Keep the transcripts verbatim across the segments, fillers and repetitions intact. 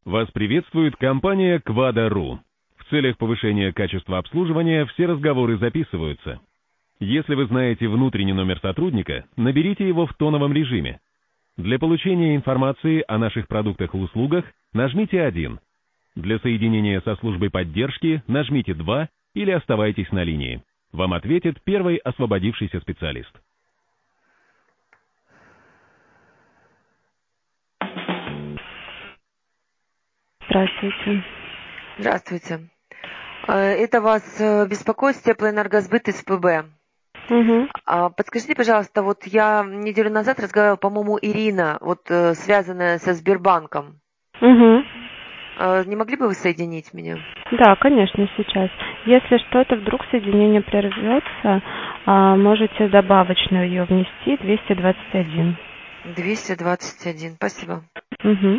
Вас приветствует компания Quad.ru. В целях повышения качества обслуживания все разговоры записываются. Если вы знаете внутренний номер сотрудника, наберите его в тоновом режиме. Для получения информации о наших продуктах и услугах нажмите один. Для соединения со службой поддержки нажмите два или оставайтесь на линии. Вам ответит первый освободившийся специалист. Здравствуйте. Здравствуйте. Э, Это вас э, беспокоит теплоэнергосбыт из ПБ. Угу. А, Подскажите, пожалуйста, вот я неделю назад разговаривала, по-моему, Ирина, вот э, связанная со Сбербанком. Угу. Э, Не могли бы вы соединить меня? Да, конечно, сейчас. Если что-то вдруг соединение прервется, а, можете добавочную ее внести, двести двадцать один. двести двадцать один. Спасибо. Угу.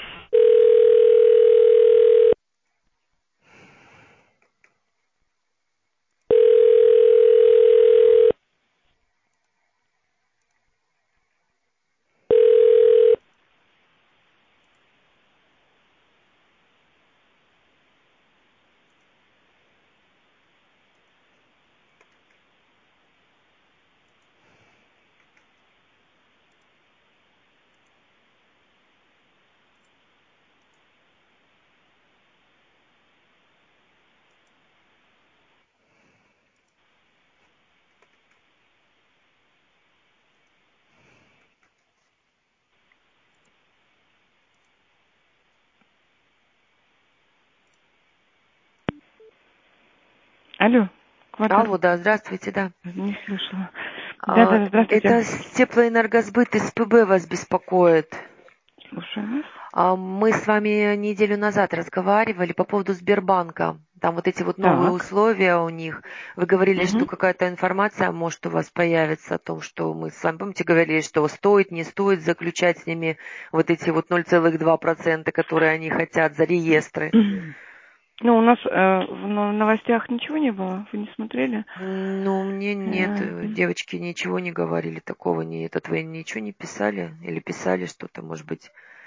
Алло, квартира. Алло, да, здравствуйте, да. Не слышала. Да, А, да, здравствуйте. Это с теплоэнергосбыт из ПБ вас беспокоит. Слушаю вас. А, Мы с вами неделю назад разговаривали по поводу Сбербанка. Там вот эти вот новые Так. условия у них. Вы говорили, что Угу. какая-то информация может у вас появится о том, что мы с вами, помните, говорили, что стоит, не стоит заключать с ними вот эти вот ноль целых два процента, которые они хотят за реестры. Ну, у нас э, в но- новостях ничего не было? Вы не смотрели? Ну, мне нет, Э, э, девочки ничего не говорили такого, не этот вы ничего не писали или писали что-то, может быть.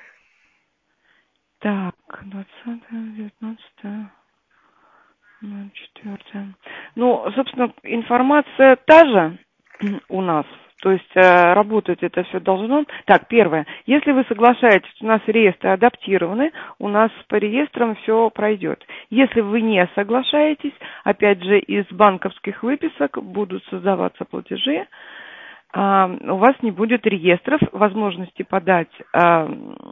Так, двадцатое, девятнадцатое, ноль четвёртое. Ну, собственно, информация та же у нас. То есть э, работать это все должно. Так, первое. Если вы соглашаетесь, у нас реестры адаптированы, у нас по реестрам все пройдет. Если вы не соглашаетесь, опять же, из банковских выписок будут создаваться платежи, а, у вас не будет реестров, возможности подать а,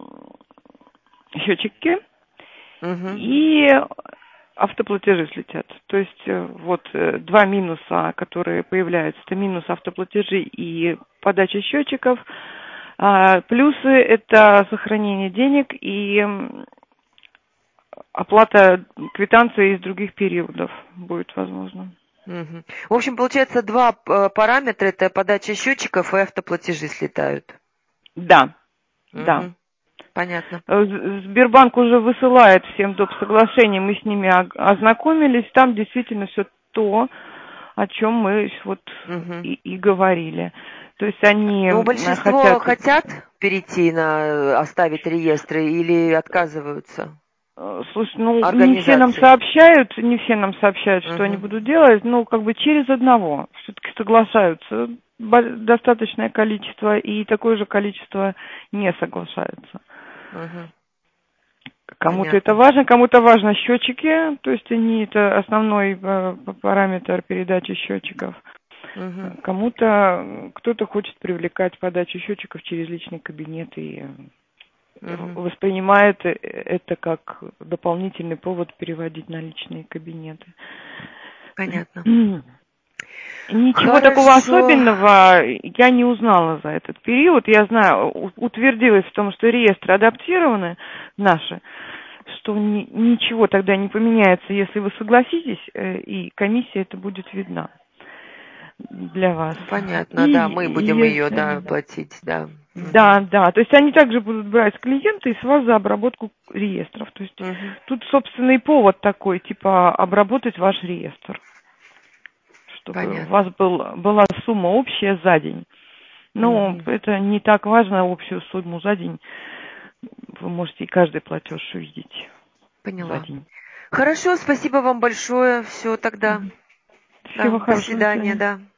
счетчики, Угу. и автоплатежи слетят. То есть э, вот э, два минуса, которые появляются, это минус автоплатежи и подача счетчиков. А, плюсы – это сохранение денег и м, оплата квитанции из других периодов будет возможно. Угу. В общем, получается, два э, параметра – это подача счетчиков и автоплатежи слетают. Да, да. Угу. Понятно. Э, З- Сбербанк уже высылает всем доп. Соглашения, мы с ними о- ознакомились, там действительно все то, о чем мы вот Угу. и, и говорили. То есть они Ну, м, большинство хотят... хотят перейти на э, оставить реестры или отказываются э, Слушай, ну не все нам организации? сообщают, не все нам сообщают, что они Угу. будут делать, но как бы через одного все-таки соглашаются Бо- достаточное количество, и такое же количество не соглашаются. Угу. Кому-то это Понятно. важно, кому-то важно счетчики, то есть они это основной э, параметр передачи счетчиков. Угу. Кому-то э, кто-то хочет привлекать подачу счетчиков через личный кабинет и э, Угу. воспринимает э, это как дополнительный повод переводить на личные кабинеты. Понятно. Ничего такого Хорошо. особенного я не узнала за этот период. Я знаю, у- утвердилась в том, что реестры адаптированы наши, что ни- ничего тогда не поменяется, если вы согласитесь, э, и комиссия это будет видна для вас. Понятно, да, И, мы и будем ее, да, если... платить, да. Да, да, то есть они также будут брать с клиента и с вас за обработку реестров. То есть Угу. тут собственный повод такой, типа обработать ваш реестр, чтобы у вас Понятно. был, была сумма общая за день. Но Угу. это не так важно, общую сумму за день вы можете и каждый платеж увидеть. Поняла. Хорошо, спасибо вам большое. Все тогда. Всего Да, хорошего. до свидания, да.